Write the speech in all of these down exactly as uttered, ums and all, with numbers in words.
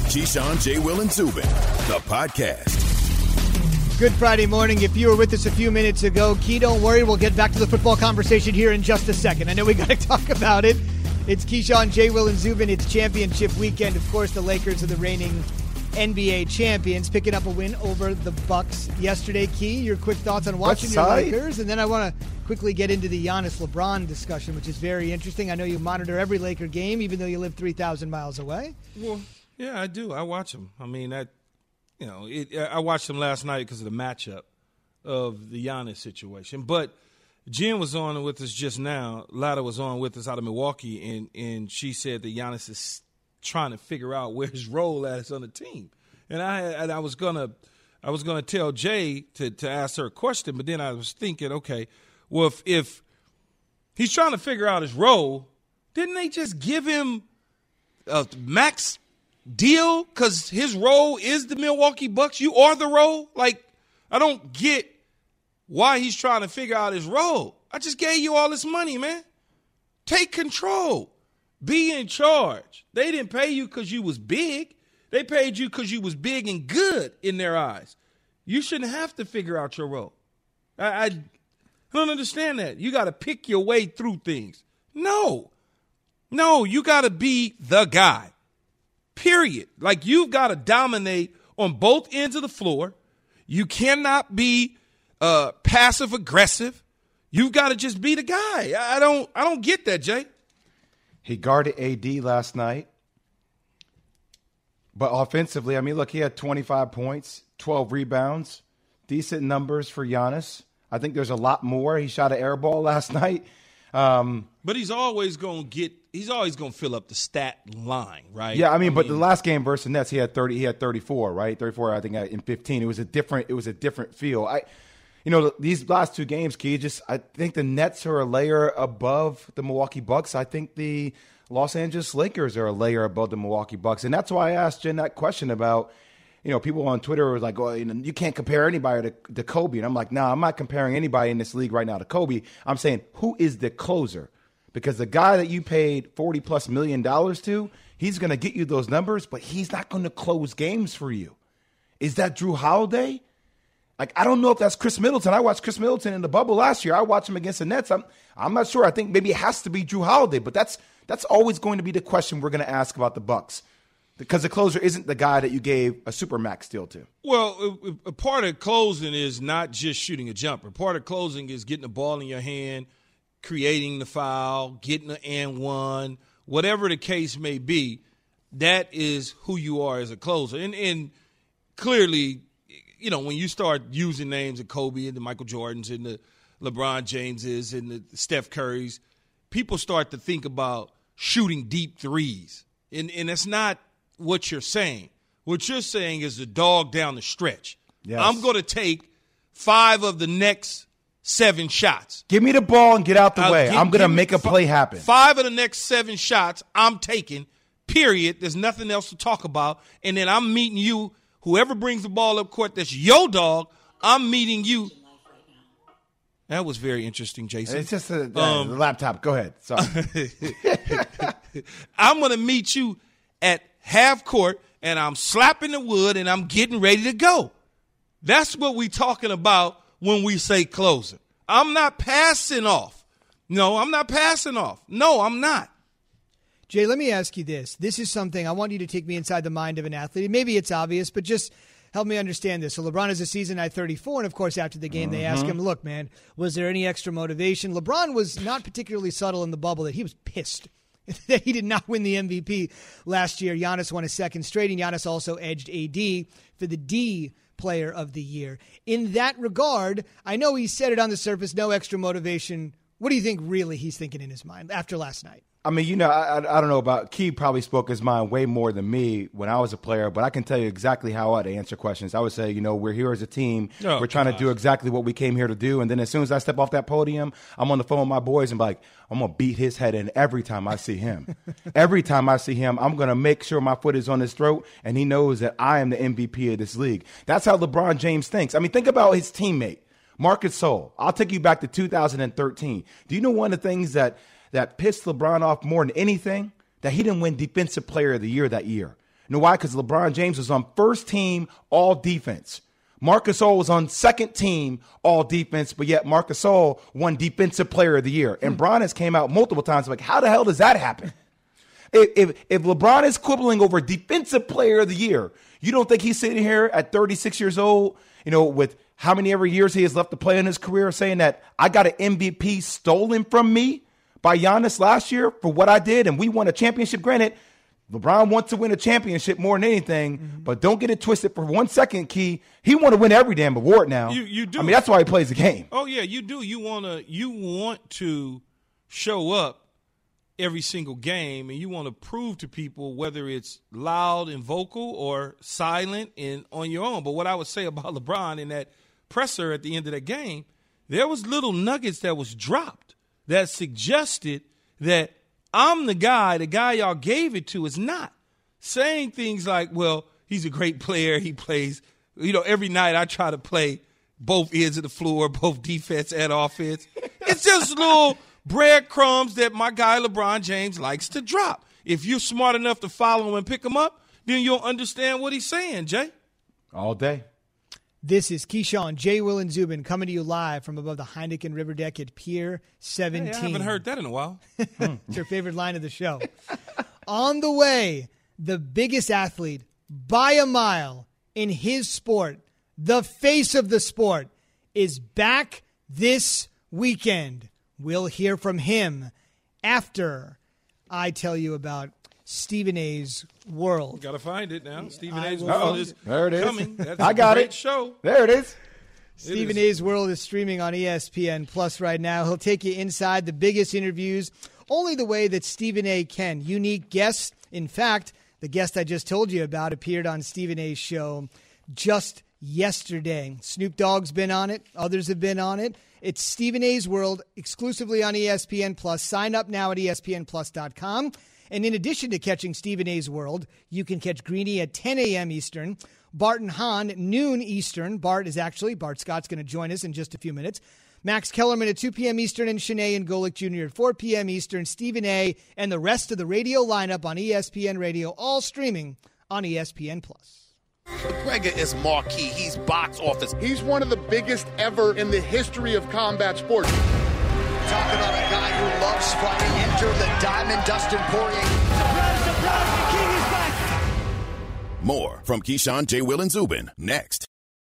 Keyshawn, J. Will, and Zubin, the podcast. Good Friday morning. If you were with us a few minutes ago, Key, don't worry. We'll get back to the football conversation here in just a second. I know we got to talk about it. It's Keyshawn, J. Will, and Zubin. It's championship weekend. Of course, the Lakers are the reigning N B A champions, picking up a win over the Bucks yesterday. Key, your quick thoughts on watching your Lakers? And then I want to quickly get into the Giannis LeBron discussion, which is very interesting. I know you monitor every Laker game, even though you live three thousand miles away. Well, yeah, I do. I watch them. I mean, that. You know, it, I watched them last night because of the matchup of the Giannis situation. But Jen was on with us just now. Lada was on with us out of Milwaukee, and, and she said that Giannis is trying to figure out where his role is on the team. And I and I was gonna I was gonna tell Jay to, to ask her a question, but then I was thinking, okay, well if, if he's trying to figure out his role, didn't they just give him a max deal because his role is the Milwaukee Bucks? You are the role? Like, I don't get why he's trying to figure out his role. I just gave you all this money, man. Take control. Be in charge. They didn't pay you because you was big. They paid you because you was big and good in their eyes. You shouldn't have to figure out your role. I, I don't understand that. You got to pick your way through things. No. No, you got to be the guy. Period. Like, you've got to dominate on both ends of the floor. You cannot be uh, passive aggressive. You've got to just be the guy. I don't. I don't get that, Jay. He guarded A D last night, but offensively, I mean, look, he had twenty-five points, twelve rebounds, decent numbers for Giannis. I think there's a lot more. He shot an air ball last night. Um, but he's always going to get. He's always going to fill up the stat line, right? Yeah, I mean, I but mean, the last game versus the Nets, he had thirty. He had thirty-four, right? thirty-four, I think, in fifteen. It was a different. It was a different feel. I, you know, these last two games, Key, just I think the Nets are a layer above the Milwaukee Bucks. I think the Los Angeles Lakers are a layer above the Milwaukee Bucks, and that's why I asked Jen that question about. You know, people on Twitter were like, "Oh, you know, you can't compare anybody to, to Kobe," and I'm like, "No, nah, I'm not comparing anybody in this league right now to Kobe. I'm saying who is the closer." Because the guy that you paid forty plus million dollars to, he's going to get you those numbers, but he's not going to close games for you. Is that Drew Holiday? Like, I don't know if that's Chris Middleton. I watched Chris Middleton in the bubble last year. I watched him against the Nets. I'm I'm not sure. I think maybe it has to be Drew Holiday, but that's that's always going to be the question we're going to ask about the Bucks. Because the closer isn't the guy that you gave a supermax deal to. Well, a, a part of closing is not just shooting a jumper. Part of closing is getting the ball in your hand, creating the foul, getting an and one, whatever the case may be. That is who you are as a closer. And, and clearly, you know, when you start using names of Kobe and the Michael Jordans and the LeBron Jameses and the Steph Currys, people start to think about shooting deep threes. And, and that's not what you're saying. What you're saying is the dog down the stretch. Yes. I'm going to take five of the next seven shots. Give me the ball and get out the uh, way. give, I'm going to make a play happen. Five of the next seven shots I'm taking, period. There's nothing else to talk about. And then I'm meeting you, whoever brings the ball up court, that's your dog, I'm meeting you. That was very interesting, Jason. It's just a, uh, um, the laptop. Go ahead. Sorry. I'm going to meet you at half court, and I'm slapping the wood, and I'm getting ready to go. That's what we're talking about when we say closer. I'm not passing off. No, I'm not passing off. No, I'm not. Jay, let me ask you this. This is something I want you to take me inside the mind of an athlete. Maybe it's obvious, but just help me understand this. So LeBron has a season high thirty-four, and of course after the game mm-hmm. they ask him, look, man, was there any extra motivation? LeBron was not particularly subtle in the bubble that he was pissed that he did not win the M V P last year. Giannis won a second straight, and Giannis also edged A D for the D Player of the Year. In that regard, I know he said it on the surface, no extra motivation. What do you think really he's thinking in his mind after last night? I mean, you know, I, I don't know about – Key probably spoke his mind way more than me when I was a player, but I can tell you exactly how I'd answer questions. I would say, you know, we're here as a team. Oh, we're trying gosh. to do exactly what we came here to do. And then as soon as I step off that podium, I'm on the phone with my boys and be like, I'm going to beat his head in every time I see him. Every time I see him, I'm going to make sure my foot is on his throat, and he knows that I am the M V P of this league. That's how LeBron James thinks. I mean, think about his teammate, Marc Gasol. I'll take you back to two thousand thirteen. Do you know one of the things that – that pissed LeBron off more than anything? That he didn't win Defensive Player of the Year that year. You know why? Because LeBron James was on first team all defense. Marc Gasol was on second team all defense, but yet Marc Gasol won defensive player of the year. And Bron has came out multiple times like, how the hell does that happen? If, if if LeBron is quibbling over defensive player of the year, you don't think he's sitting here at thirty-six years old, you know, with how many ever years he has left to play in his career, saying that I got an M V P stolen from me by Giannis last year for what I did, and we won a championship. Granted, LeBron wants to win a championship more than anything, mm-hmm. but don't get it twisted for one second, Key. He want to win every damn award now. You, you do. I mean, that's why he plays the game. Oh, yeah, you do. You wanna, you want to show up every single game, and you want to prove to people whether it's loud and vocal or silent and on your own. But what I would say about LeBron in that presser at the end of the game, there was little nuggets that was dropped that suggested that I'm the guy, the guy y'all gave it to is not. Saying things like, well, he's a great player, he plays, you know, every night I try to play both ends of the floor, both defense and offense. It's just little breadcrumbs that my guy LeBron James likes to drop. If you're smart enough to follow him and pick him up, then you'll understand what he's saying, Jay. All day. This is Keyshawn, J. Will, and Zubin coming to you live from above the Heineken River Deck at Pier seventeen. Hey, I haven't heard that in a while. It's your favorite line of the show. On the way, the biggest athlete by a mile in his sport, the face of the sport, is back this weekend. We'll hear from him after I tell you about Stephen A's World. Got to find it now. Stephen I A's will- World Uh-oh. is There it is. coming. That's I a got great it. show. There it is. Stephen is. A's World is streaming on E S P N Plus right now. He'll take you inside the biggest interviews only the way that Stephen A can. Unique guests. In fact, the guest I just told you about appeared on Stephen A's show just yesterday. Snoop Dogg's been on it. Others have been on it. It's Stephen A's World exclusively on E S P N Plus. Sign up now at E S P N plus dot com. And in addition to catching Stephen A's World, you can catch Greeny at ten a.m. Eastern, Bart and Hahn at noon Eastern. Bart is actually, Bart Scott's going to join us in just a few minutes. Max Kellerman at two p.m. Eastern and Shanae and Golick Junior at four p.m. Eastern. Stephen A. and the rest of the radio lineup on E S P N Radio, all streaming on E S P N Plus. McGregor is marquee. He's box office. He's one of the biggest ever in the history of combat sports. Talk about a guy who loves fighting. Enter the Diamond Dustin Poirier. Surprise, surprise, the king is back. More from Keyshawn, J. Will, and Zubin next.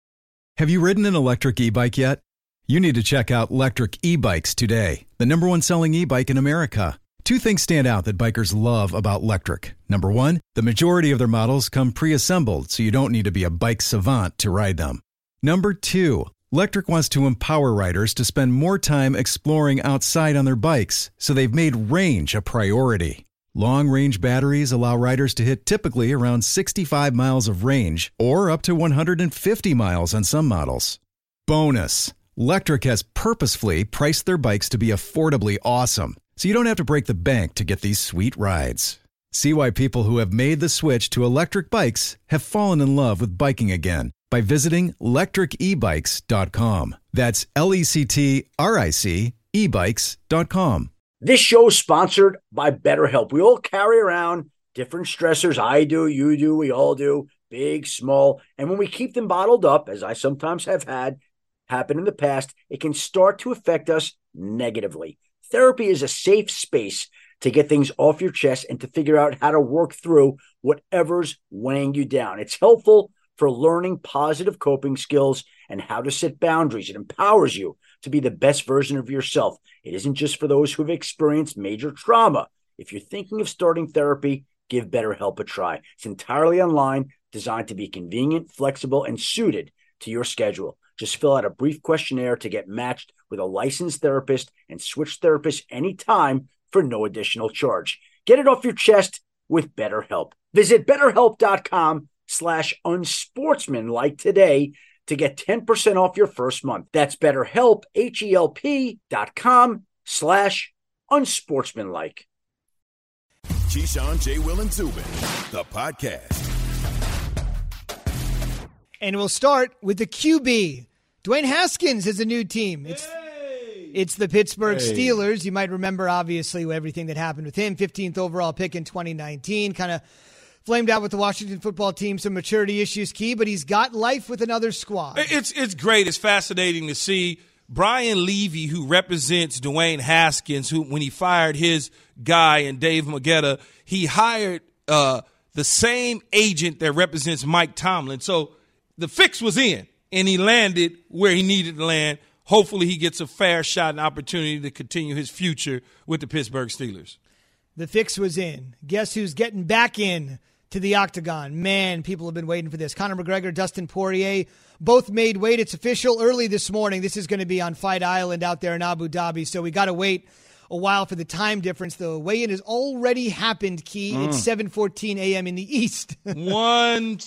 Have you ridden an electric e-bike yet? You need to check out Lectric E-Bikes today, the number one selling e-bike in America. Two things stand out that bikers love about Lectric. Number one, the majority of their models come pre-assembled, so you don't need to be a bike savant to ride them. Number two, Lectric wants to empower riders to spend more time exploring outside on their bikes, so they've made range a priority. Long-range batteries allow riders to hit typically around sixty-five miles of range, or up to one hundred fifty miles on some models. Bonus, Lectric has purposefully priced their bikes to be affordably awesome, so you don't have to break the bank to get these sweet rides. See why people who have made the switch to electric bikes have fallen in love with biking again by visiting lectric e bikes dot com. That's L E C T R I C e bikes dot com. This show is sponsored by BetterHelp. We all carry around different stressors. I do, you do, we all do, big, small. And when we keep them bottled up, as I sometimes have had happen in the past, it can start to affect us negatively. Therapy is a safe space to get things off your chest and to figure out how to work through whatever's weighing you down. It's helpful for learning positive coping skills and how to set boundaries. It empowers you to be the best version of yourself. It isn't just for those who have experienced major trauma. If you're thinking of starting therapy, give BetterHelp a try. It's entirely online, designed to be convenient, flexible, and suited to your schedule. Just fill out a brief questionnaire to get matched with a licensed therapist and switch therapists anytime for no additional charge. Get it off your chest with BetterHelp. Visit betterhelp.com slash unsportsmanlike today to get ten percent off your first month. That's BetterHelp, H-E-L-P dot com slash unsportsmanlike. Keyshawn, J. Will, and Zubin, the podcast. And we'll start with the Q B. Dwayne Haskins is a new team. It's it's the Pittsburgh Hey. Steelers. You might remember, obviously, everything that happened with him. fifteenth overall pick in twenty nineteen. Kind of flamed out with the Washington football team, some maturity issues, Key, but he's got life with another squad. It's it's great. It's fascinating to see Brian Levy, who represents Dwayne Haskins, who when he fired his guy and Dave Magetta, he hired uh, the same agent that represents Mike Tomlin. So the fix was in, and he landed where he needed to land. Hopefully he gets a fair shot and opportunity to continue his future with the Pittsburgh Steelers. The fix was in. Guess who's getting back in to the octagon? Man, people have been waiting for this. Conor McGregor, Dustin Poirier, both made weight. It's official early this morning. This is going to be on Fight Island out there in Abu Dhabi, so we got to wait a while for the time difference. The weigh-in has already happened, Key. Mm. It's seven fourteen a.m. in the East. one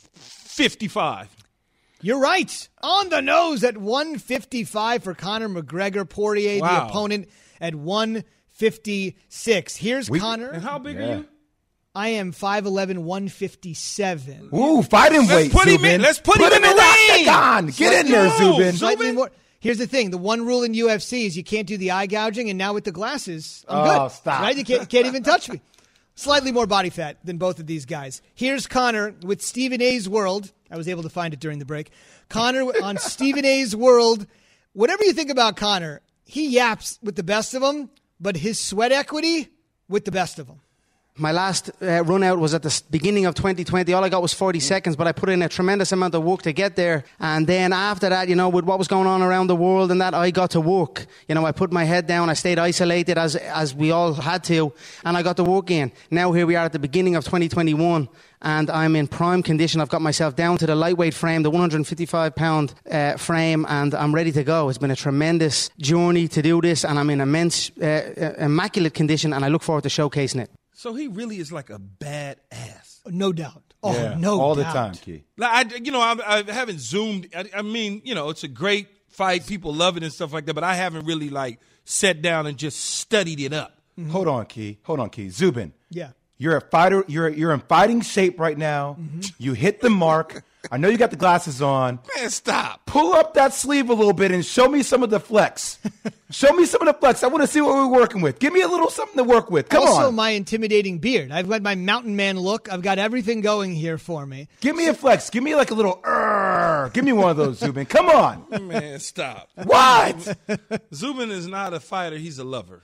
fifty-five. You're right. On the nose at one fifty-five for Conor McGregor. Poirier, wow. the opponent, at one fifty-six. Here's we, Conor. And how big yeah. are you? I am five eleven, one fifty-seven. Ooh, fighting Let's weight, put Zubin. him in. Let's put, put him, him in the ring. On. Get Let's in there, go. Zubin. Slightly more. Here's the thing. The one rule in U F C is you can't do the eye gouging, and now with the glasses, I'm oh, good. stop. Right? You can't, can't even touch me. Slightly more body fat than both of these guys. Here's Conor with Stephen A's World. I was able to find it during the break. Conor on Stephen A's World. Whatever you think about Conor, he yaps with the best of them, but his sweat equity with the best of them. My last uh, run out was at the beginning of twenty twenty. All I got was forty seconds, but I put in a tremendous amount of work to get there. And then after that, you know, with what was going on around the world and that, I got to work. You know, I put my head down. I stayed isolated as as we all had to, and I got to work in. Now here we are at the beginning of twenty twenty-one, and I'm in prime condition. I've got myself down to the lightweight frame, the one hundred fifty-five pound uh, frame, and I'm ready to go. It's been a tremendous journey to do this, and I'm in immense, uh, immaculate condition, and I look forward to showcasing it. So he really is like a badass. No doubt. Oh, yeah, no all doubt. the time, Key. Like, I, you know, I, I haven't zoomed. I, I mean, you know, it's a great fight. People love it and stuff like that. But I haven't really, like, sat down and just studied it up. Mm-hmm. Hold on, Key. Hold on, Key. Zubin. Yeah. You're a fighter. You're you're in fighting shape right now. Mm-hmm. You hit the mark. I know you got the glasses on. Man, stop. Pull up that sleeve a little bit and show me some of the flex. Show me some of the flex. I want to see what we're working with. Give me a little something to work with. Come also, on. Also, my intimidating beard. I've got my mountain man look. I've got everything going here for me. Give me a flex. Give me like a little, uh, give me one of those, Zubin. Come on. Man, stop. What? Zubin is not a fighter. He's a lover.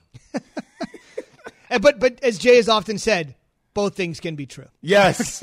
but But as Jay has often said, both things can be true. Yes.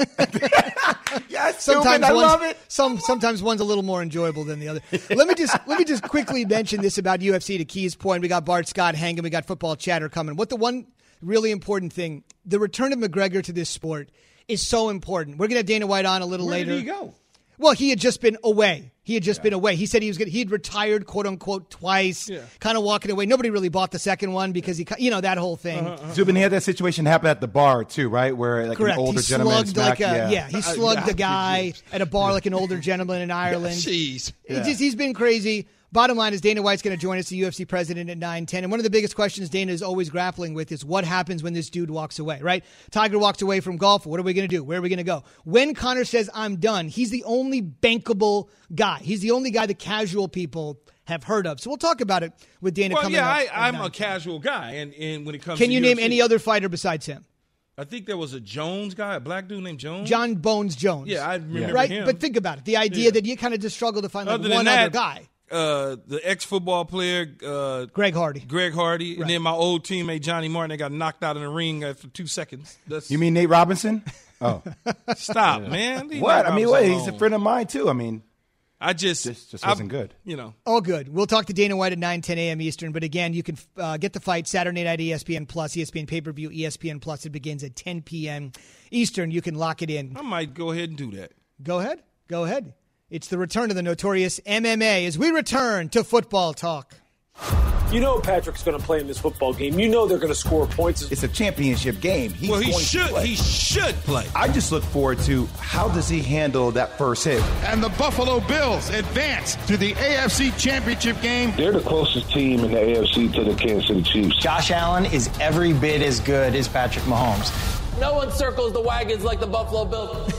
Yes, sometimes Zubin, I one's, love it. Some sometimes one's a little more enjoyable than the other. Let me just let me just quickly mention this about U F C to Key's point. We got Bart Scott hanging. We got football chatter coming. What the one really important thing, the return of McGregor to this sport is so important. We're gonna have Dana White on a little Where later. Where did he go? Well, he had just been away. He had just yeah. been away. He said he was gonna, he'd retired, quote unquote, twice, yeah. kind of walking away. Nobody really bought the second one because he, you know, that whole thing. Uh-huh, uh-huh. Zubin, he had that situation happen at the bar too, right? Where like Correct. an older he gentleman slugged smacked, like a, yeah. yeah, he slugged uh, a guy at a bar like an older gentleman in Ireland. Jeez. Yeah. Just, he's been crazy. Bottom line is Dana White's going to join us, the U F C president, at nine ten. And one of the biggest questions Dana is always grappling with is what happens when this dude walks away, right? Tiger walks away from golf. What are we going to do? Where are we going to go? When Conor says, I'm done, he's the only bankable guy. He's the only guy the casual people have heard of. So we'll talk about it with Dana well, coming yeah, up. Yeah, I'm nine ten. A casual guy. And, and when it comes Can to you U F C, name any other fighter besides him? I think there was a Jones guy, a black dude named Jones. John Bones Jones. Yeah, I remember right? him. But think about it. The idea yeah. that you kind of just struggle to find like one that, other guy. Uh, the ex-football player, uh, Greg Hardy. Greg Hardy. Right. And then my old teammate, Johnny Martin, that got knocked out in the ring after two seconds. That's, you mean Nate Robinson? Oh. Stop, yeah. man. Leave what? Nate I mean, wait, alone. he's a friend of mine, too. I mean. I just. Just, just wasn't I, good. You know. All good. We'll talk to Dana White at nine ten a.m. Eastern. But again, you can uh, get the fight Saturday night E S P N Plus, E S P N pay-per-view, E S P N Plus. It begins at ten p.m. Eastern. You can lock it in. I might go ahead and do that. Go ahead. Go ahead. It's the return of the notorious M M A as we return to football talk. You know Patrick's going to play in this football game. You know they're going to score points. It's a championship game. He's well, he going should. To play. He should play. I just look forward to how does he handle that first hit. And the Buffalo Bills advance to the A F C Championship game. They're the closest team in the A F C to the Kansas City Chiefs. Josh Allen is every bit as good as Patrick Mahomes. No one circles the wagons like the Buffalo Bills.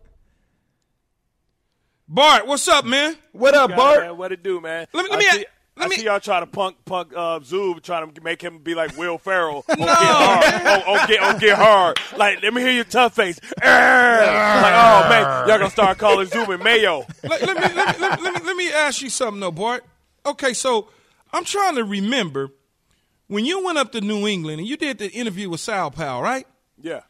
Bart, what's up, man? What up, Bart? Man, what it do, man? Let me let me. I me, see y'all try to punk punk uh, Zub, trying to make him be like Will Ferrell. no. Get hard. Oh, oh, get, oh, get hard. Like, let me hear your tough face. Like, oh, man, y'all going to start calling Zubin Mayo. Let, let, me, let, me, let, me, let, me, let me ask you something, though, Bart. Okay, so I'm trying to remember when you went up to New England and you did the interview with Sal Powell, right? Yeah.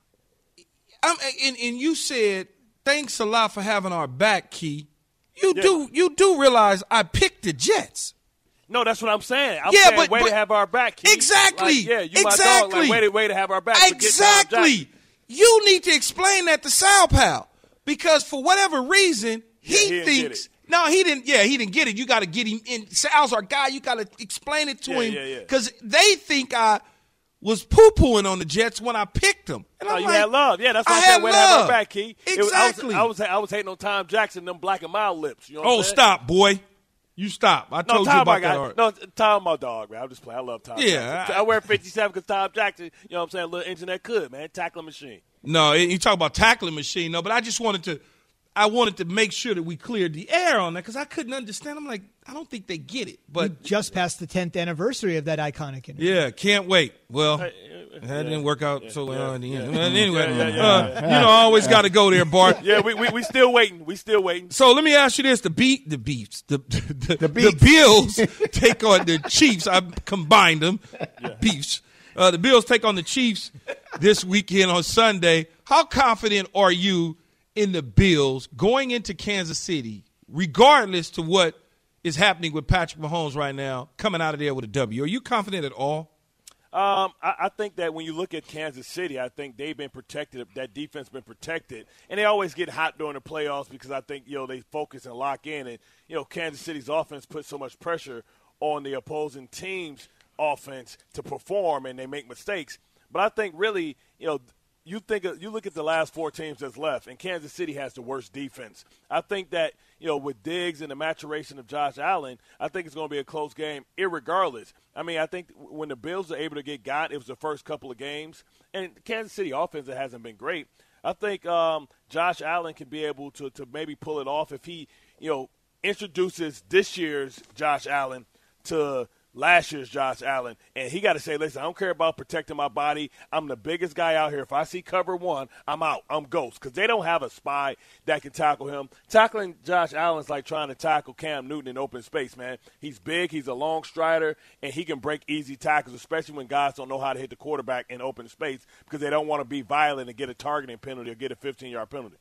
I'm, and, and you said, thanks a lot for having our back, Key. You yeah. do you do realize I picked the Jets. No, that's what I'm saying. I'm yeah, saying but, way but, to have our back, Key. Exactly. Like, yeah, you exactly. my dog. Like, way, to, way to have our back. Exactly. You need to explain that to Sal Powell because for whatever reason, he, yeah, he thinks – no, he didn't. Yeah, he didn't get it. You got to get him in. Sal's our guy. You got to explain it to yeah, him because yeah, yeah. they think I – was poo-pooing on the Jets when I picked them. And no, I'm you like, had love. Yeah, that's what I, I said. Way to have our back, Key. Exactly. Was, I, was, I, was, I was hating on Tom Jackson, them black and mild lips. You know what oh, I'm saying? Stop, boy. You stop. I no, told Tom, you about guy, that. No, Tom, my dog, man. I'm just playing. I love Tom yeah, Jackson. I, I wear fifty-seven because Tom Jackson, you know what I'm saying, a little engine that could, man. Tackling machine. No, you talk about tackling machine. No, but I just wanted to I wanted to make sure that we cleared the air on that because I couldn't understand. I'm like, I don't think they get it. But we just passed the tenth anniversary of that iconic interview. Yeah, can't wait. Well, that yeah, didn't work out yeah, so well yeah, in the end. yeah, Well, anyway, yeah, yeah, yeah, uh, yeah. you know, I always got to go there, Bart. Yeah, we we we still waiting. We still waiting. So let me ask you this: the beat, the Beefs, the the, the, the Bills take on the Chiefs. I combined them, yeah. Beefs. Uh, the Bills take on the Chiefs this weekend on Sunday. How confident are you in the Bills going into Kansas City, regardless to what is happening with Patrick Mahomes right now, coming out of there with a W? Are you confident at all? Um, I, I think that when you look at Kansas City, I think they've been protected. That defense been protected, and they always get hot during the playoffs because I think you know they focus and lock in, and you know Kansas City's offense puts so much pressure on the opposing team's offense to perform, and they make mistakes. But I think really, you know. You think you look at the last four teams that's left, and Kansas City has the worst defense. I think that you know with Diggs and the maturation of Josh Allen, I think it's going to be a close game, irregardless. I mean, I think when the Bills are able to get got, it was the first couple of games, and Kansas City offense that hasn't been great. I think um, Josh Allen can be able to to maybe pull it off if he you know introduces this year's Josh Allen to last year's Josh Allen, and he got to say, listen, I don't care about protecting my body. I'm the biggest guy out here. If I see cover one, I'm out. I'm ghost because they don't have a spy that can tackle him. Tackling Josh Allen is like trying to tackle Cam Newton in open space, man. He's big. He's a long strider, and he can break easy tackles, especially when guys don't know how to hit the quarterback in open space because they don't want to be violent and get a targeting penalty or get a fifteen-yard penalty.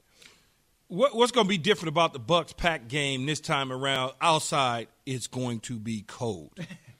What, what's going to be different about the Bucs-Pack game this time around? Outside, it's going to be cold.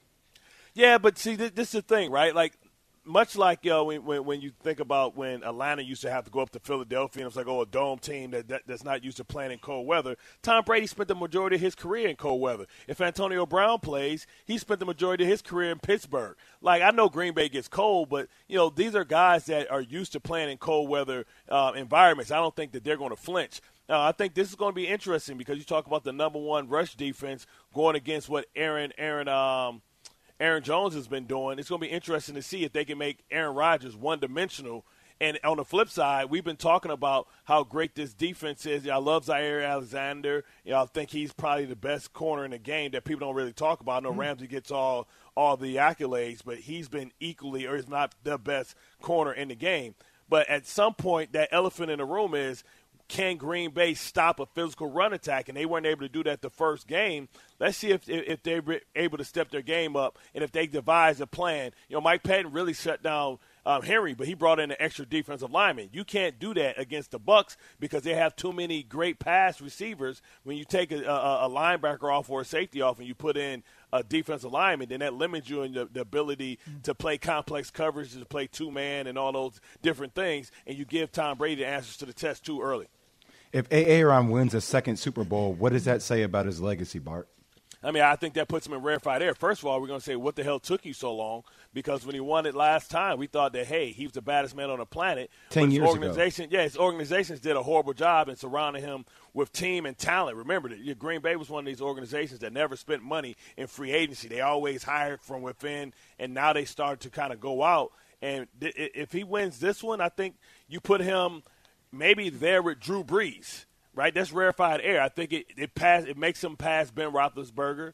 Yeah, but see, this, this is the thing, right? Like, much like you know, when, when when you think about when Atlanta used to have to go up to Philadelphia, and it's like, oh, a dome team that, that that's not used to playing in cold weather. Tom Brady spent the majority of his career in cold weather. If Antonio Brown plays, he spent the majority of his career in Pittsburgh. Like, I know Green Bay gets cold, but you know, these are guys that are used to playing in cold weather uh, environments. I don't think that they're going to flinch. Now, I think this is going to be interesting because you talk about the number one rush defense going against what Aaron Aaron um. Aaron Jones has been doing. It's going to be interesting to see if they can make Aaron Rodgers one-dimensional. And on the flip side, we've been talking about how great this defense is. I love Zaire Alexander. You know, I think he's probably the best corner in the game that people don't really talk about. I know mm-hmm. Ramsey gets all all the accolades, but he's been equally or is not the best corner in the game. But at some point, that elephant in the room is, can Green Bay stop a physical run attack? And they weren't able to do that the first game. Let's see if if they're able to step their game up and if they devise a plan. You know, Mike Patton really shut down um, Henry, but he brought in an extra defensive lineman. You can't do that against the Bucs because they have too many great pass receivers. When you take a, a, a linebacker off or a safety off and you put in a defensive lineman, then that limits you in the, the ability to play complex coverage, to play two-man and all those different things, and you give Tom Brady the answers to the test too early. If Aaron wins a second Super Bowl, what does that say about his legacy, Bart? I mean, I think that puts him in rarefied air. First of all, we're going to say, what the hell took you so long? Because when he won it last time, we thought that, hey, he was the baddest man on the planet. Ten years organization, ago. Yeah, his organizations did a horrible job in surrounding him with team and talent. Remember, that Green Bay was one of these organizations that never spent money in free agency. They always hired from within, and now they start to kind of go out. And th- if he wins this one, I think you put him maybe there with Drew Brees. Right, that's rarefied air. I think it it pass it makes him pass Ben Roethlisberger.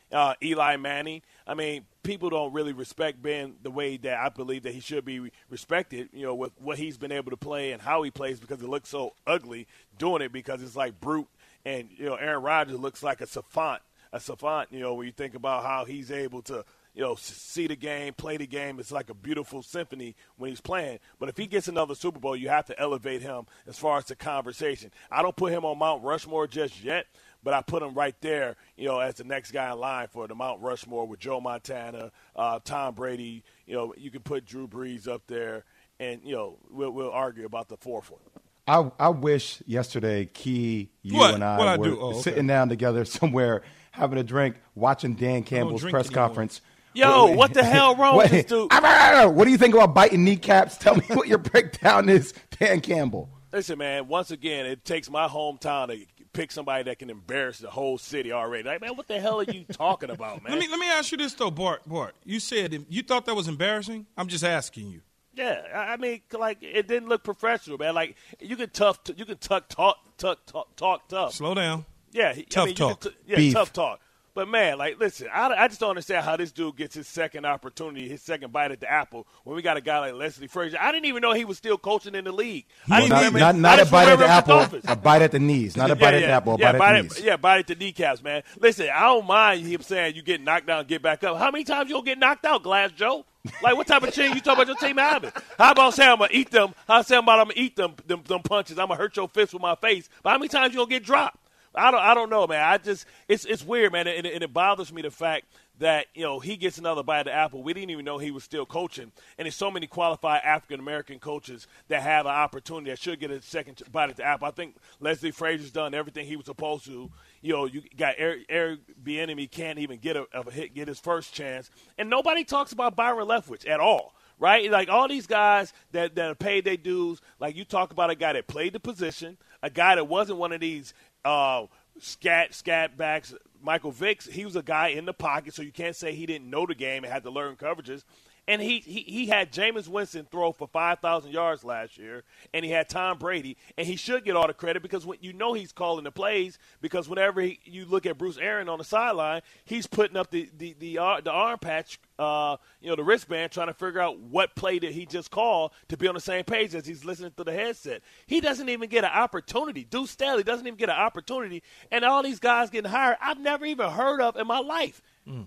uh, Eli Manning. I mean, people don't really respect Ben the way that I believe that he should be respected, you know, with what he's been able to play and how he plays, because it looks so ugly doing it, because it's like brute. And, you know, Aaron Rodgers looks like a savant, a savant, you know, when you think about how he's able to, you know, see the game, play the game. It's like a beautiful symphony when he's playing. But if he gets another Super Bowl, you have to elevate him as far as the conversation. I don't put him on Mount Rushmore just yet, but I put him right there, you know, as the next guy in line for the Mount Rushmore with Joe Montana, uh, Tom Brady. You know, you can put Drew Brees up there, and, you know, we'll, we'll argue about the fourth one. I, I wish yesterday, Key, you what? and I What I were do? Oh, okay. sitting down together somewhere, having a drink, watching Dan Campbell's press anymore. conference. Yo, what, what the hell wrong what, with this dude? What do you think about biting kneecaps? Tell me what your breakdown is, Dan Campbell. Listen, man, once again, it takes my hometown to pick somebody that can embarrass the whole city already. Like, man, what the hell are you talking about, man? Let me let me ask you this, though, Bart. Bart, you said you thought that was embarrassing? I'm just asking you. Yeah, I mean, like, it didn't look professional, man. Like, you can tough, you can tuck, talk, tuck, talk, talk tough. Slow down. Yeah, tough I mean, talk. T- yeah, Beef. tough talk. But, man, like, listen, I, I just don't understand how this dude gets his second opportunity, his second bite at the apple, when we got a guy like Leslie Frazier. I didn't even know he was still coaching in the league. I Well, didn't not remember, not, not I a just bite at remember the him apple, in the a bite at the knees. Not a bite yeah, at the yeah, apple, a yeah, bite bite at the knees. Yeah, bite at the kneecaps, man. Listen, I don't mind him saying you get knocked down, get back up. How many times you gonna get knocked out, Glass Joe? Like, what type of chin you talking about your team having? How about saying I'm going to eat them? How say about I'm going to eat them, them them punches? I'm going to hurt your fist with my face. But how many times you going to get dropped? I don't I don't know, man. I just – it's it's weird, man, and, and it bothers me the fact that, you know, he gets another bite of the apple. We didn't even know he was still coaching. And there's so many qualified African-American coaches that have an opportunity that should get a second bite at the apple. I think Leslie Frazier's done everything he was supposed to. You know, you got Eric, Eric Bieniemy can't even get a, a hit, get his first chance. And nobody talks about Byron Leftwich at all, right? Like, all these guys that, that have paid their dues, like you talk about a guy that played the position, a guy that wasn't one of these uh, scat, scat backs. Michael Vick, he was a guy in the pocket, so you can't say he didn't know the game and had to learn coverages. And he, he, he had Jameis Winston throw for five thousand yards last year, and he had Tom Brady, and he should get all the credit because when, you know he's calling the plays, because whenever he, you look at Bruce Aaron on the sideline, he's putting up the the the, uh, the arm patch, uh, you know, the wristband, trying to figure out what play that he just called to be on the same page as he's listening to the headset. He doesn't even get an opportunity. Deuce Staley doesn't even get an opportunity, and all these guys getting hired I've never even heard of in my life. Mm.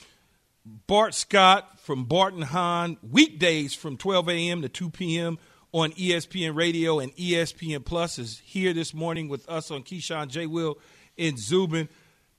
Bart Scott from Bart and Hahn, weekdays from twelve a.m. to two p.m. on E S P N Radio and E S P N Plus is here this morning with us on Keyshawn, J. Will, and Zubin.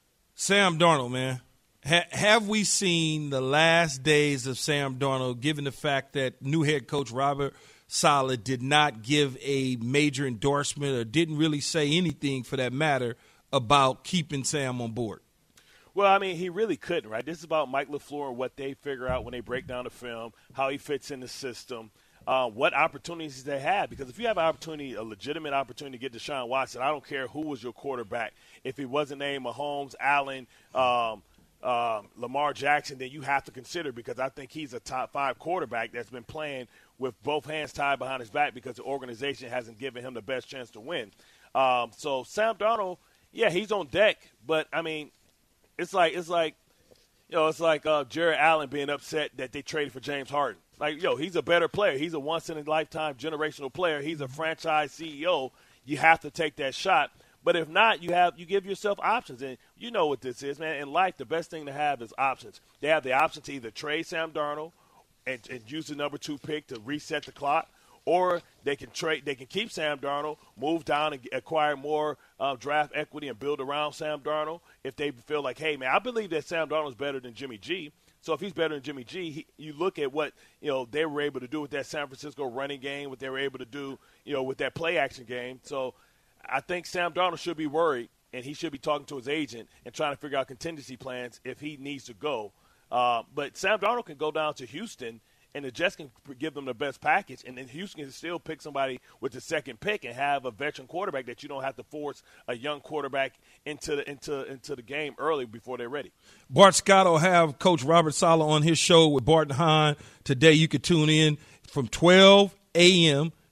Sam Darnold, man. Ha- have we seen the last days of Sam Darnold, given the fact that new head coach Robert Saleh did not give a major endorsement or didn't really say anything, for that matter, about keeping Sam on board? Well, I mean, he really couldn't, right? This is about Mike LaFleur and what they figure out when they break down the film, how he fits in the system, uh, what opportunities they have. Because if you have an opportunity, a legitimate opportunity to get Deshaun Watson, I don't care who was your quarterback. If he wasn't named Mahomes, Allen, um, um, Lamar Jackson, then you have to consider, because I think he's a top five quarterback that's been playing with both hands tied behind his back because the organization hasn't given him the best chance to win. Um, so Sam Darnold, yeah, he's on deck, but, I mean, It's like it's like, you know, it's like uh, Jared Allen being upset that they traded for James Harden. Like, yo, he's a better player. He's a once-in-a-lifetime generational player. He's a franchise C E O. You have to take that shot. But if not, you have you give yourself options. And you know what this is, man. In life, the best thing to have is options. They have the option to either trade Sam Darnold and, and use the number two pick to reset the clock, or they can trade. They can keep Sam Darnold, move down and acquire more uh, draft equity and build around Sam Darnold. If they feel like, hey, man, I believe that Sam Darnold is better than Jimmy G. So if he's better than Jimmy G, he, you look at what you know they were able to do with that San Francisco running game, what they were able to do, you know, with that play action game. So I think Sam Darnold should be worried, and he should be talking to his agent and trying to figure out contingency plans if he needs to go. Uh, but Sam Darnold can go down to Houston, and the Jets can give them the best package, and then Houston can still pick somebody with the second pick and have a veteran quarterback that you don't have to force a young quarterback into the into into the game early before they're ready. Bart Scott will have Coach Robert Saleh on his show with Bart and Hahn today. You can tune in from twelve a.m.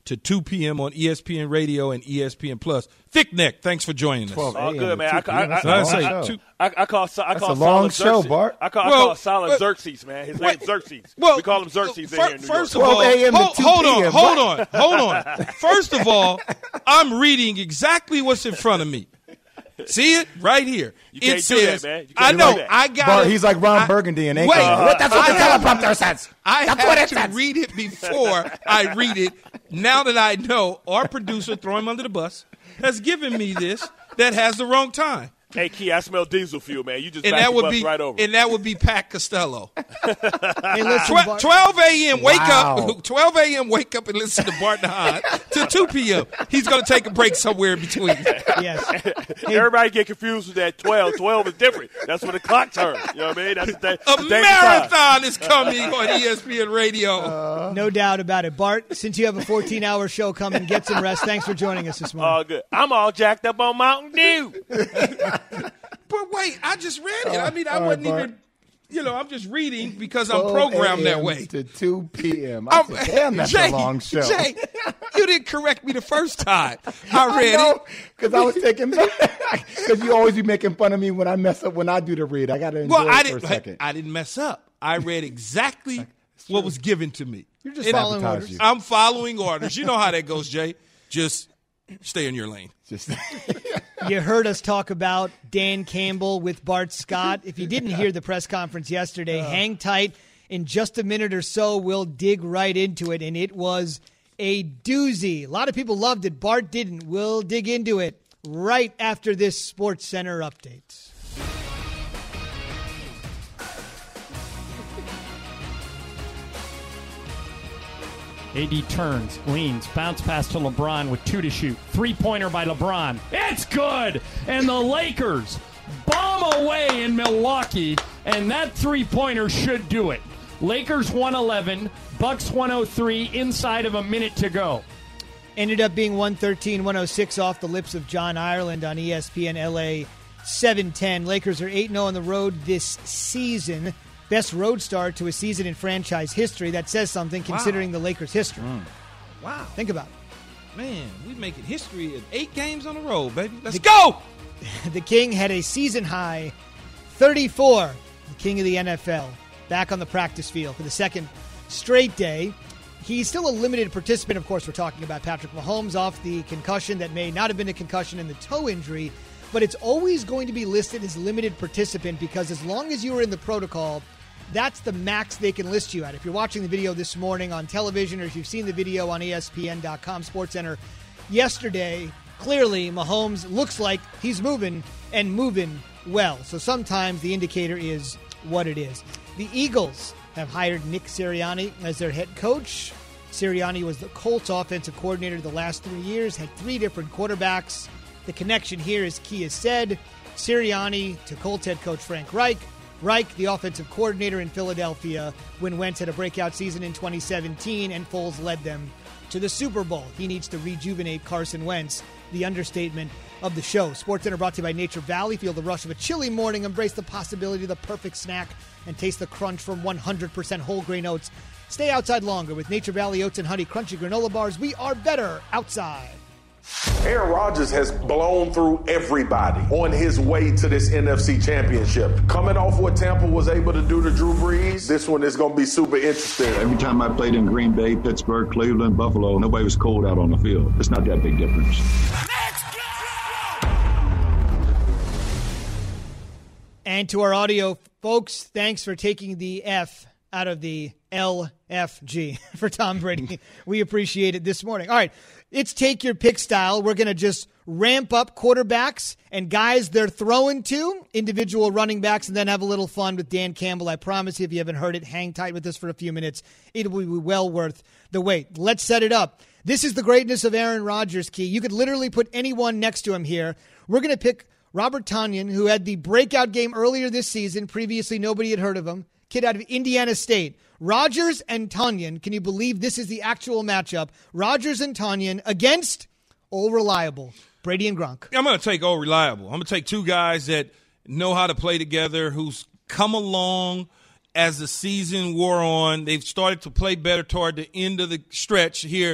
to two p.m. on E S P N Radio and E S P N Plus. Thick Neck, thanks for joining us. All good, man. I, I, I, I, I, I, I, I call I That's call a long Solid show, Bart. I call, well, I call Solid well, Xerxes, man. His wait, name's Xerxes. Well, we call him Xerxes fir- in here in New First York. of all, hold, hold on, p.m., hold on, hold on. First of all, I'm reading exactly what's in front of me. See it right here. You it can't says, do that, man. You I can't know, do that. I got Bart, it. he's like Ron I, Burgundy in Anchorman. Wait, What? That's what I the have- teleprompter says. I That's have what it to says. read it before I read it. Now that I know our producer, throw him under the bus, has given me this that has the wrong time. Hey, Key, I smell diesel fuel, man. You just And back that the would bus be right over. and that would be Pat Costello. Hey, listen, Twe- Bart- twelve a.m. wake Wow. up. twelve a.m. wake up and listen to Bart Nahad to two p.m. He's going to take a break somewhere in between. Yes. Everybody get confused with that twelve. twelve is different. That's when the clock turns. You know what I mean? That's the day, A the day marathon is coming on E S P N Radio. Uh, No doubt about it. Bart, since you have a fourteen-hour show coming, get some rest. Thanks for joining us this morning. All good. I'm all jacked up on Mountain Dew. But wait, I just read it. I mean, I all right, wasn't Bart. even, you know, I'm just reading because I'm programmed that way. To two p.m. I I'm- said, damn, that's Jay, a long show. Jay, you didn't correct me the first time. I read it. because I was taking because you always be making fun of me when I mess up when I do the read. I got to enjoy Well, I it for didn't. a second. I didn't mess up. I read exactly what was given to me. You're just And following sabotage orders. you. I'm following orders. You know how that goes, Jay. Just stay in your lane. Just You heard us talk about Dan Campbell with Bart Scott. If you didn't hear the press conference yesterday, hang tight. In just a minute or so, we'll dig right into it, and it was a doozy. A lot of people loved it. Bart didn't. We'll dig into it right after this Sports Center update. A D turns, leans, bounce pass to LeBron with two to shoot. Three-pointer by LeBron. It's good! And the Lakers bomb away in Milwaukee, and that three-pointer should do it. Lakers one eleven, Bucks one oh three, inside of a minute to go. Ended up being one thirteen one oh six off the lips of John Ireland on E S P N L A seven ten. Lakers are eight and oh on the road this season. Best road start to a season in franchise history. That says something considering the Lakers' history. Mm. Wow. Think about it. Man, we making history at eight games on the road, baby. Let's go! The King had a season-high thirty-four, the king of the N F L, back on the practice field for the second straight day. He's still a limited participant. Of course, we're talking about Patrick Mahomes off the concussion that may not have been a concussion in the toe injury, but it's always going to be listed as limited participant because as long as you are in the protocol, that's the max they can list you at. If you're watching the video this morning on television or if you've seen the video on E S P N dot com SportsCenter yesterday, clearly Mahomes looks like he's moving and moving well. So sometimes the indicator is what it is. The Eagles have hired Nick Sirianni as their head coach. Sirianni was the Colts offensive coordinator the last three years, had three different quarterbacks. The connection here, as Key has said, Sirianni to Colts head coach Frank Reich. Reich, the offensive coordinator in Philadelphia, when Wentz had a breakout season in twenty seventeen and Foles led them to the Super Bowl. He needs to rejuvenate Carson Wentz, the understatement of the show. SportsCenter brought to you by Nature Valley. Feel the rush of a chilly morning. Embrace the possibility of the perfect snack and taste the crunch from one hundred percent whole grain oats. Stay outside longer with Nature Valley Oats and Honey Crunchy Granola Bars. We are better outside. Aaron Rodgers has blown through everybody on his way to this N F C Championship. Coming off what Tampa was able to do to Drew Brees, this one is going to be super interesting. Every time I played in Green Bay, Pittsburgh, Cleveland, Buffalo, nobody was cold out on the field. It's not that big difference. And to our audio folks, thanks for taking the F out of the L F G for Tom Brady. We appreciate it this morning. All right, it's take your pick style. We're going to just ramp up quarterbacks and guys they're throwing to, individual running backs, and then have a little fun with Dan Campbell. I promise you, if you haven't heard it, hang tight with us for a few minutes. It will be well worth the wait. Let's set it up. This is the greatness of Aaron Rodgers, Key. You could literally put anyone next to him here. We're going to pick Robert Tonyan, who had the breakout game earlier this season. Previously, nobody had heard of him. Kid out of Indiana State. Rodgers and Tonyan. Can you believe this is the actual matchup? Rodgers and Tonyan against Old Reliable, Brady and Gronk. I'm going to take Old Reliable. I'm going to take two guys that know how to play together, who's come along as the season wore on. They've started to play better toward the end of the stretch here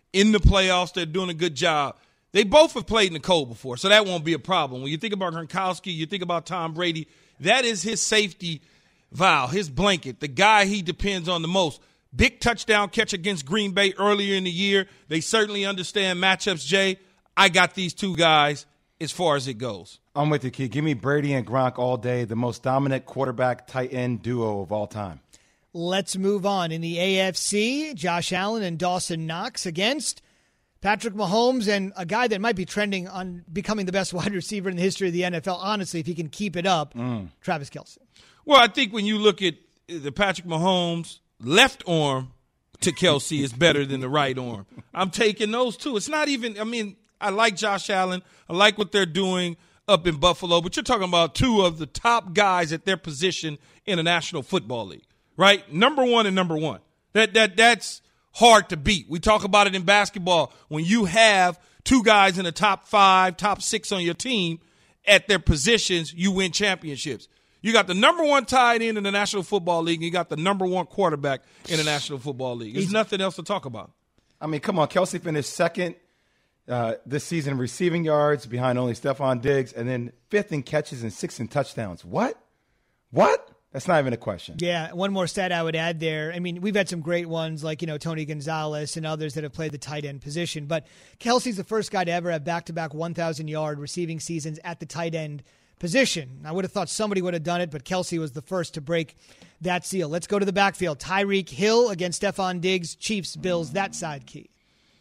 in the playoffs. They're doing a good job. They both have played in the cold before, so that won't be a problem. When you think about Gronkowski, you think about Tom Brady, that is his safety valve, his blanket, the guy he depends on the most. Big touchdown catch against Green Bay earlier in the year. They certainly understand matchups, Jay. I got these two guys as far as it goes. I'm with you, Key. Give me Brady and Gronk all day, the most dominant quarterback tight end duo of all time. Let's move on. In the A F C, Josh Allen and Dawson Knox against Patrick Mahomes and a guy that might be trending on becoming the best wide receiver in the history of the N F L, honestly, if he can keep it up, mm. Travis Kelce. Well, I think when you look at the Patrick Mahomes left arm to Kelce is better than the right arm. I'm taking those two. It's not even, I mean, I like Josh Allen. I like what they're doing up in Buffalo, but you're talking about two of the top guys at their position in the National Football League, right? Number one and number one. That that That's hard to beat. We talk about it in basketball. When you have two guys in the top five, top six on your team at their positions, you win championships. You got the number one tight end in the National Football League, and you got the number one quarterback in the National Football League. There's nothing else to talk about. I mean, come on. Kelce finished second uh, this season in receiving yards behind only Stephon Diggs, and then fifth in catches and sixth in touchdowns. What? What? That's not even a question. Yeah, one more stat I would add there. I mean, we've had some great ones like, you know, Tony Gonzalez and others that have played the tight end position, but Kelce's the first guy to ever have back-to-back one thousand-yard receiving seasons at the tight end position. I would have thought somebody would have done it, but Kelce was the first to break that seal. Let's go to the backfield. Tyreek Hill against Stephon Diggs, Chiefs, Bills, that side, Key.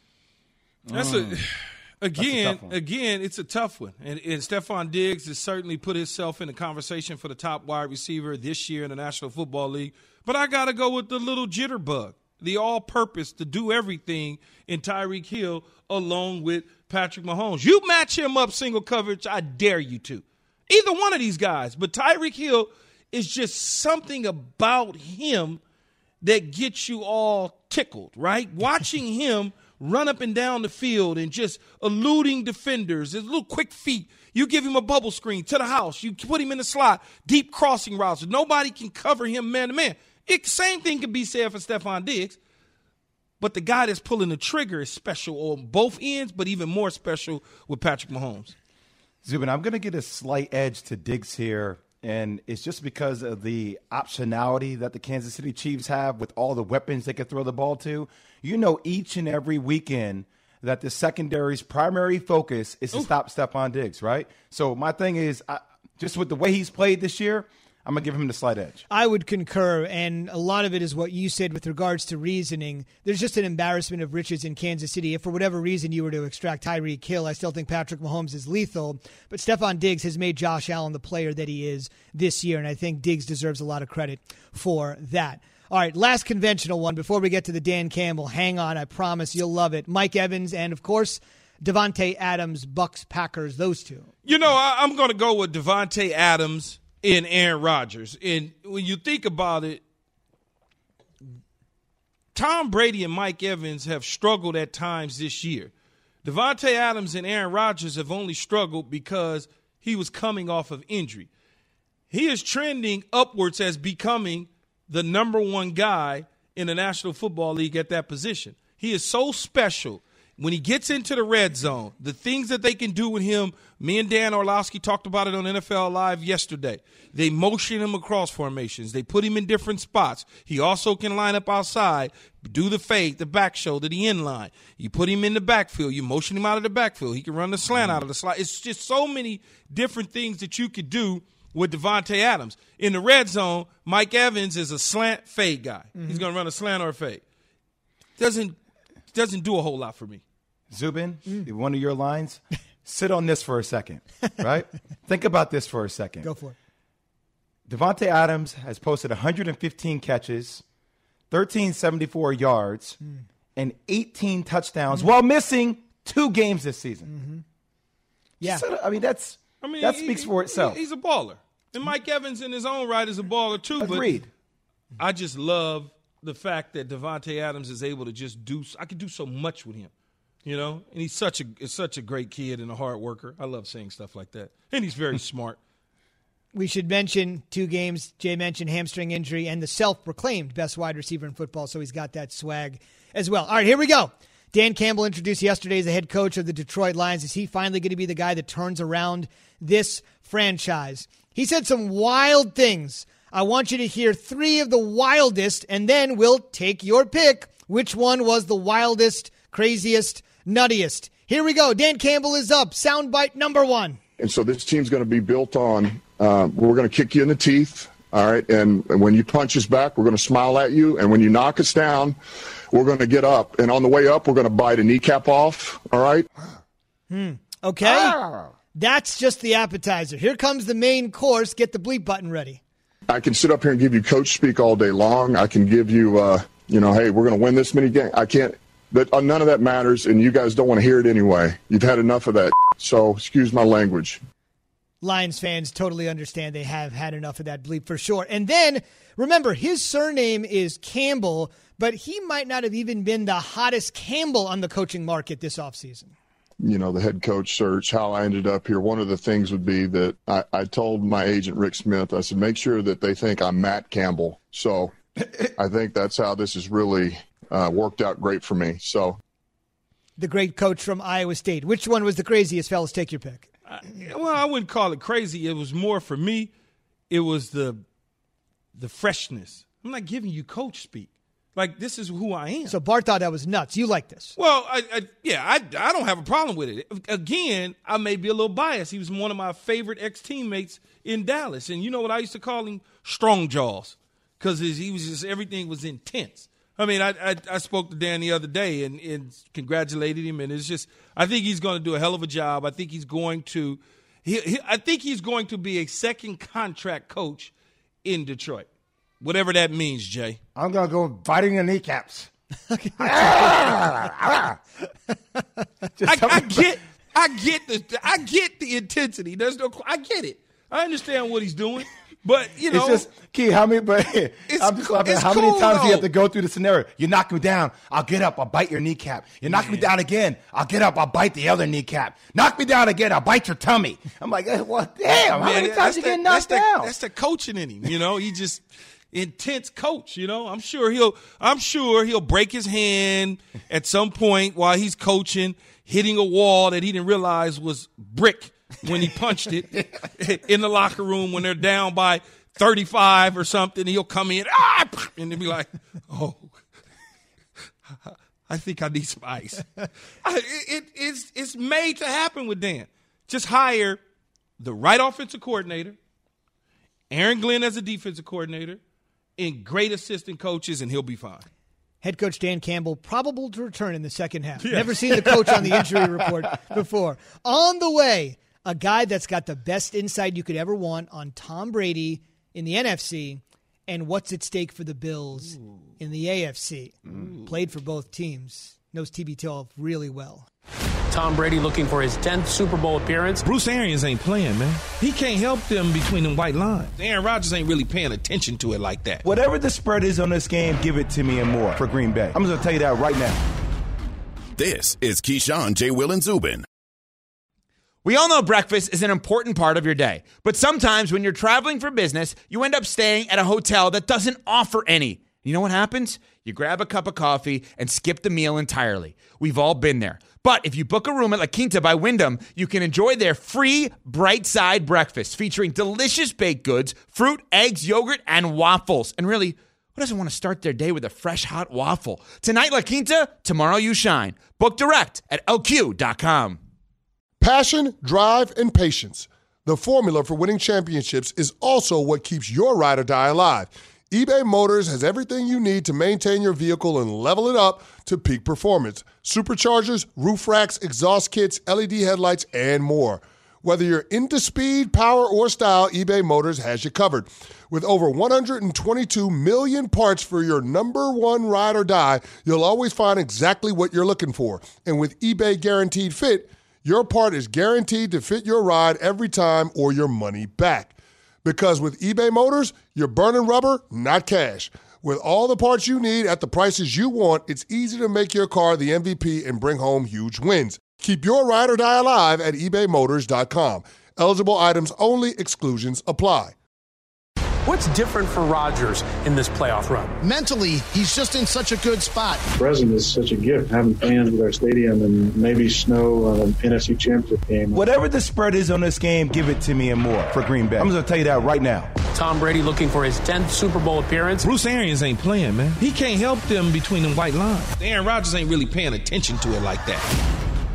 That's a again, That's a again, it's a tough one. And, and Stephon Diggs has certainly put himself in the conversation for the top wide receiver this year in the National Football League. But I got to go with the little jitterbug, the all-purpose to do everything in Tyreek Hill along with Patrick Mahomes. You match him up single coverage, I dare you to. Either one of these guys. But Tyreek Hill is just something about him that gets you all tickled, right? Watching him run up and down the field and just eluding defenders, his little quick feet. You give him a bubble screen to the house. You put him in the slot, deep crossing routes. Nobody can cover him man-to-man. It, same thing can be said for Stephon Diggs. But the guy that's pulling the trigger is special on both ends, but even more special with Patrick Mahomes. Zubin, I'm going to get a slight edge to Diggs here, and it's just because of the optionality that the Kansas City Chiefs have with all the weapons they can throw the ball to. You know, each and every weekend that the secondary's primary focus is to Ooh. stop Stephon Diggs, right? So my thing is, I, just with the way he's played this year, I'm going to give him the slight edge. I would concur, and a lot of it is what you said with regards to reasoning. There's just an embarrassment of riches in Kansas City. If for whatever reason you were to extract Tyreek Hill, I still think Patrick Mahomes is lethal. But Stephon Diggs has made Josh Allen the player that he is this year, and I think Diggs deserves a lot of credit for that. All right, last conventional one before we get to the Dan Campbell. Hang on, I promise you'll love it. Mike Evans and, of course, Davante Adams, Bucks, Packers, those two. You know, I, I'm going to go with Davante Adams and Aaron Rodgers. And when you think about it, Tom Brady and Mike Evans have struggled at times this year. Davante Adams and Aaron Rodgers have only struggled because he was coming off of injury. He is trending upwards as becoming the number one guy in the National Football League at that position. He is so special. When he gets into the red zone, the things that they can do with him, me and Dan Orlovsky talked about it on N F L Live yesterday. They motion him across formations. They put him in different spots. He also can line up outside, do the fade, the back shoulder, the end line. You put him in the backfield. You motion him out of the backfield. He can run the slant out of the slot. It's just so many different things that you could do with Davante Adams. In the red zone, Mike Evans is a slant fade guy. Mm-hmm. He's going to run a slant or a fade. Doesn't, doesn't do a whole lot for me. Zubin, mm. one of your lines, sit on this for a second, right? Think about this for a second. Go for it. Davante Adams has posted one hundred fifteen catches, one thousand three hundred seventy-four yards, mm. and eighteen touchdowns mm. while missing two games this season. Mm-hmm. Yeah. So, I mean, that's I mean, that speaks he, for itself. He's a baller. And Mike Evans in his own right is a baller too. Agreed. But I just love the fact that Davante Adams is able to just do – I can do so much with him. You know, and he's such a is such a great kid and a hard worker. I love saying stuff like that. And he's very smart. We should mention two games. Jay mentioned hamstring injury and the self-proclaimed best wide receiver in football, so he's got that swag as well. All right, here we go. Dan Campbell introduced yesterday as the head coach of the Detroit Lions. Is he finally going to be the guy that turns around this franchise? He said some wild things. I want you to hear three of the wildest, and then we'll take your pick. Which one was the wildest, craziest, nuttiest? Here we go. Dan Campbell is up. Soundbite number one. And so this team's going to be built on, uh, we're going to kick you in the teeth, all right? And, and when you punch us back, we're going to smile at you. And when you knock us down, we're going to get up. And on the way up, we're going to bite a kneecap off, all right? Hmm. Okay. Ah. That's just the appetizer. Here comes the main course. Get the bleep button ready. I can sit up here and give you coach speak all day long. I can give you, uh, you know, hey, we're going to win this many games. I can't. That uh, none of that matters, and you guys don't want to hear it anyway. You've had enough of that. So excuse my language. Lions fans totally understand they have had enough of that bleep for sure. And then, remember, his surname is Campbell, but he might not have even been the hottest Campbell on the coaching market this offseason. You know, the head coach search, how I ended up here. One of the things would be that I, I told my agent, Rick Smith, I said, make sure that they think I'm Matt Campbell. So I think that's how this has really uh, worked out great for me. So the great coach from Iowa State. Which one was the craziest, fellas? Take your pick. Uh, well, I wouldn't call it crazy. It was more for me. It was the the freshness. I'm not giving you coach speak. Like, this is who I am. So Bart thought that was nuts. You like this? Well, I, I, yeah, I, I don't have a problem with it. Again, I may be a little biased. He was one of my favorite ex-teammates in Dallas. And you know what I used to call him? Strong jaws. Because he was just, everything was intense. I mean, I, I, I spoke to Dan the other day and, and congratulated him. And it's just, I think he's going to do a hell of a job. I think he's going to, he, he, I think he's going to be a second contract coach in Detroit. Whatever that means, Jay. I'm going to go biting the kneecaps. I, I get, I get the, I get the intensity. There's no, I get it. I understand what he's doing, but you know, it's just Key. How many? But I'm just laughing. How cool, many times though. Do you have to go through the scenario? You knock me down, I'll get up, I'll bite your kneecap. You knock Man. me down again, I'll get up, I'll bite the other kneecap. Knock me down again, I'll bite your tummy. I'm like, well, damn. Man, how many times you get knocked that's down? The, that's the coaching in him. You know, he just. Intense coach, you know. I'm sure he'll I'm sure he'll break his hand at some point while he's coaching, hitting a wall that he didn't realize was brick when he punched it in the locker room when they're down by thirty-five or something. He'll come in, ah, and they'll be like, "Oh, I think I need some ice." I, it, it's it's made to happen with Dan. Just hire the right offensive coordinator, Aaron Glenn as a defensive coordinator, and great assistant coaches, and he'll be fine. Head coach Dan Campbell, probable to return in the second half. Yes. Never seen the coach on the injury report before. On the way, a guy that's got the best insight you could ever want on Tom Brady in the N F C and what's at stake for the Bills Ooh. in the A F C. Ooh. Played for both teams. Knows T B twelve really well. Tom Brady looking for his tenth Super Bowl appearance. Bruce Arians ain't playing, man. He can't help them between them white lines. Aaron Rodgers ain't really paying attention to it like that. Whatever the spread is on this game, give it to me and more for Green Bay. I'm just going to tell you that right now. This is Keyshawn, J. Will, and Zubin. We all know breakfast is an important part of your day. But sometimes when you're traveling for business, you end up staying at a hotel that doesn't offer any. You know what happens? You grab a cup of coffee and skip the meal entirely. We've all been there. But if you book a room at La Quinta by Wyndham, you can enjoy their free Bright Side breakfast featuring delicious baked goods, fruit, eggs, yogurt, and waffles. And really, who doesn't want to start their day with a fresh, hot waffle? Tonight, La Quinta, tomorrow you shine. Book direct at L Q dot com. Passion, drive, and patience. The formula for winning championships is also what keeps your ride or die alive. eBay Motors has everything you need to maintain your vehicle and level it up to peak performance. Superchargers, roof racks, exhaust kits, L E D headlights, and more. Whether you're into speed, power, or style, eBay Motors has you covered. With over one hundred twenty-two million parts for your number one ride or die, you'll always find exactly what you're looking for. And with eBay Guaranteed Fit, your part is guaranteed to fit your ride every time or your money back. Because with eBay Motors, you're burning rubber, not cash. With all the parts you need at the prices you want, it's easy to make your car the M V P and bring home huge wins. Keep your ride or die alive at ebay motors dot com. Eligible items only. Exclusions apply. What's different for Rodgers in this playoff run? Mentally, he's just in such a good spot. Present is such a gift, having fans with our stadium and maybe snow on an N F C Championship game. Whatever the spread is on this game, give it to me and more for Green Bay. I'm going to tell you that right now. Tom Brady looking for his tenth Super Bowl appearance. Bruce Arians ain't playing, man. He can't help them between them white lines. Aaron Rodgers ain't really paying attention to it like that.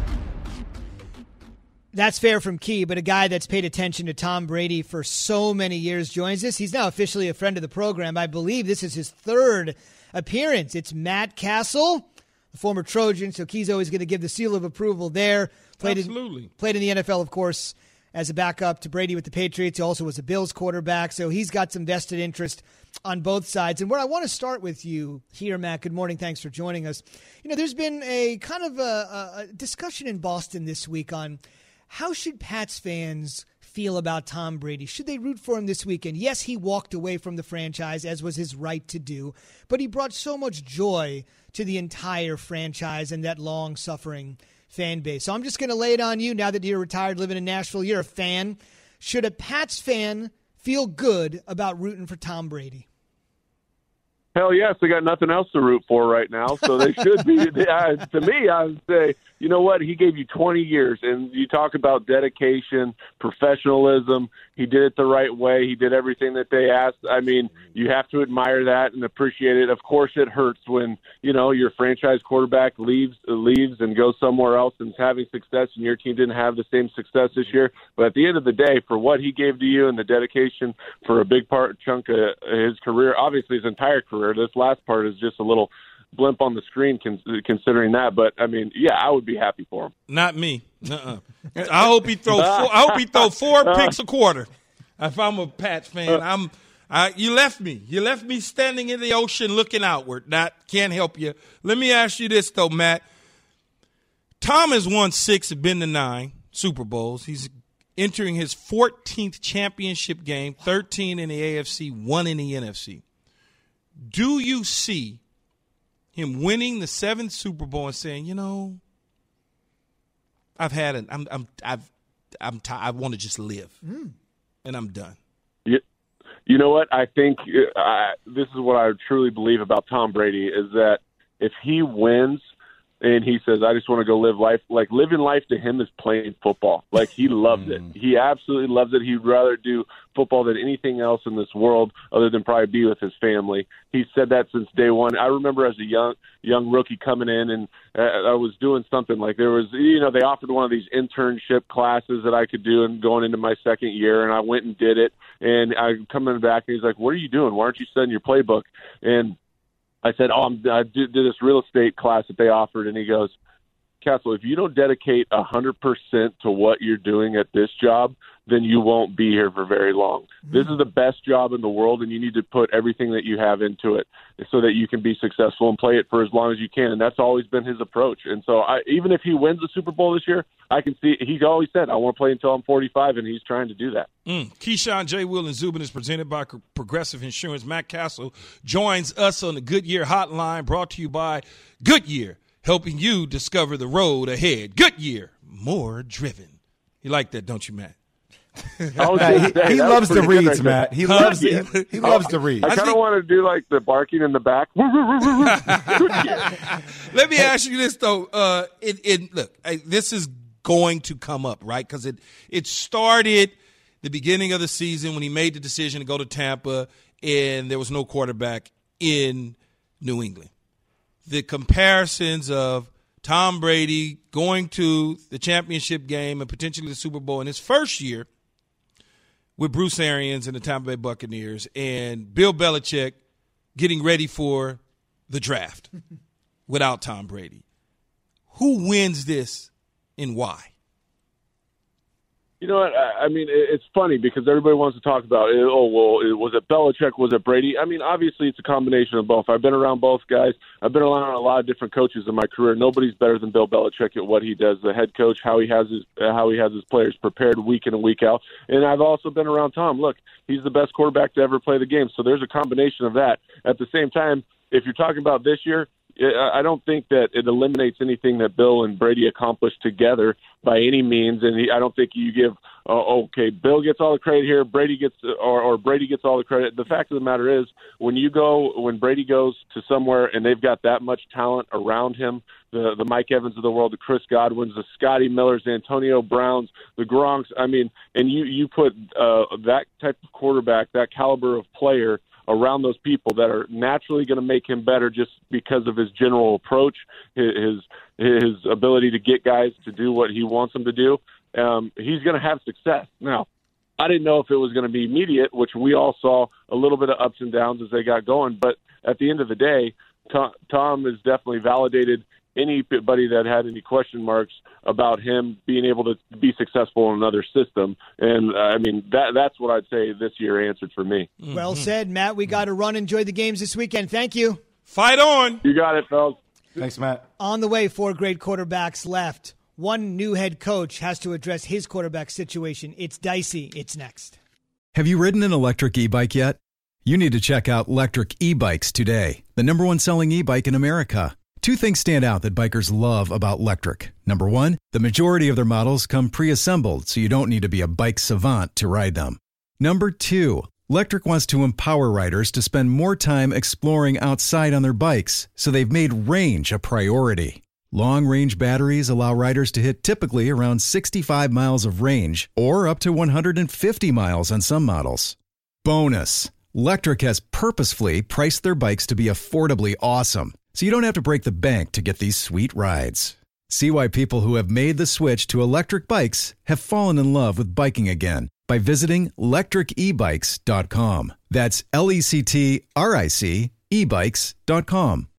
That's fair from Key, but a guy that's paid attention to Tom Brady for so many years joins us. He's now officially a friend of the program. I believe this is his third appearance. It's Matt Castle, the former Trojan, so Key's always going to give the seal of approval there. Played Absolutely. In, played in the N F L, of course, as a backup to Brady with the Patriots. He also was a Bills quarterback, so he's got some vested interest on both sides. And where I want to start with you here, Matt, good morning. Thanks for joining us. You know, there's been a kind of a, a discussion in Boston this week on how should Pats fans feel about Tom Brady? Should they root for him this weekend? Yes, he walked away from the franchise, as was his right to do, but he brought so much joy to the entire franchise and that long-suffering fan base. So I'm just going to lay it on you now that you're retired, living in Nashville. You're a fan. Should a Pats fan feel good about rooting for Tom Brady? Hell yes, they got nothing else to root for right now, so they should be. uh, to me, I would say, you know what? He gave you twenty years, and you talk about dedication, professionalism. He did it the right way. He did everything that they asked. I mean, you have to admire that and appreciate it. Of course, it hurts when, you know, your franchise quarterback leaves leaves and goes somewhere else and is having success, and your team didn't have the same success this year. But at the end of the day, for what he gave to you and the dedication for a big part chunk of his career, obviously his entire career, this last part is just a little blimp on the screen con- considering that. But, I mean, yeah, I would be happy for him. Not me. Uh-uh. I hope he throw four, I hope he throw four picks a quarter. If I'm a Pats fan, I'm I, you left me. You left me standing in the ocean looking outward. Not can't help you. Let me ask you this, though, Matt. Tom has won six, been to nine Super Bowls. He's entering his fourteenth championship game, thirteen in the A F C, one in the N F C. Do you see him winning the seventh Super Bowl and saying, you know, I've had it. I'm, I'm, I've, I'm, t- I want to just live, mm. and I'm done. You, you know what? I think uh, this is what I truly believe about Tom Brady is that if he wins and he says, I just want to go live life, like living life to him is playing football. Like he loves it. He absolutely loves it. He'd rather do football than anything else in this world other than probably be with his family. He said that since day one. I remember as a young young rookie coming in and uh, I was doing something like there was, you know, they offered one of these internship classes that I could do and going into my second year, and I went and did it. And I coming back and he's like, what are you doing? Why aren't you studying your playbook? And I said, oh, I'm, I did, did this real estate class that they offered. And he goes, Castle, if you don't dedicate one hundred percent to what you're doing at this job, then you won't be here for very long. Mm-hmm. This is the best job in the world, and you need to put everything that you have into it so that you can be successful and play it for as long as you can. And that's always been his approach. And so I, even if he wins the Super Bowl this year, I can see he's always said, I want to play until I'm forty-five, and he's trying to do that. Mm. Keyshawn, J. Will, and Zubin is presented by Progressive Insurance. Matt Castle joins us on the Goodyear Hotline, brought to you by Goodyear, helping you discover the road ahead. Goodyear, more driven. You like that, don't you, Matt? Oh, Matt, he, he loves the reads, right Matt. He huh? loves he, he loves the reads. I, I kind of want to do like the barking in the back. Let me ask you this though. Uh, it, it look, I, this is going to come up, right? Because it it started the beginning of the season when he made the decision to go to Tampa, and there was no quarterback in New England. The comparisons of Tom Brady going to the championship game and potentially the Super Bowl in his first year with Bruce Arians and the Tampa Bay Buccaneers, and Bill Belichick getting ready for the draft without Tom Brady. Who wins this and why? You know what? I mean, it's funny because everybody wants to talk about, oh, well, was it Belichick? Was it Brady? I mean, obviously it's a combination of both. I've been around both guys. I've been around a lot of different coaches in my career. Nobody's better than Bill Belichick at what he does, the head coach, how he has his how he has his players prepared week in and week out. And I've also been around Tom. Look, he's the best quarterback to ever play the game. So there's a combination of that. At the same time, if you're talking about this year, I don't think that it eliminates anything that Bill and Brady accomplished together by any means, and he, I don't think you give uh, okay, Bill gets all the credit here, Brady gets or, or Brady gets all the credit. The fact of the matter is, when you go when Brady goes to somewhere and they've got that much talent around him, the the Mike Evans of the world, the Chris Godwins, the Scotty Millers, the Antonio Browns, the Gronks. I mean, and you you put uh, that type of quarterback, that caliber of player, around those people that are naturally going to make him better just because of his general approach, his his ability to get guys to do what he wants them to do. Um, he's going to have success. Now, I didn't know if it was going to be immediate, which we all saw a little bit of ups and downs as they got going. But at the end of the day, Tom, Tom has definitely validated anybody that had any question marks about him being able to be successful in another system. And, uh, I mean, that that's what I'd say this year answered for me. Mm-hmm. Well said, Matt. We got to run. Enjoy the games this weekend. Thank you. Fight on. You got it, fellas. Thanks, Matt. On the way, four great quarterbacks left. One new head coach has to address his quarterback situation. It's dicey. It's next. Have you ridden an electric e-bike yet? You need to check out Lectric E-Bikes today, the number one selling e-bike in America. Two things stand out that bikers love about Lectric. Number one, the majority of their models come pre-assembled, so you don't need to be a bike savant to ride them. Number two, Lectric wants to empower riders to spend more time exploring outside on their bikes, so they've made range a priority. Long-range batteries allow riders to hit typically around sixty-five miles of range, or up to one hundred fifty miles on some models. Bonus, Lectric has purposefully priced their bikes to be affordably awesome, so you don't have to break the bank to get these sweet rides. See why people who have made the switch to electric bikes have fallen in love with biking again by visiting lectric e bikes dot com. That's L E C T R I C e bikes dot com.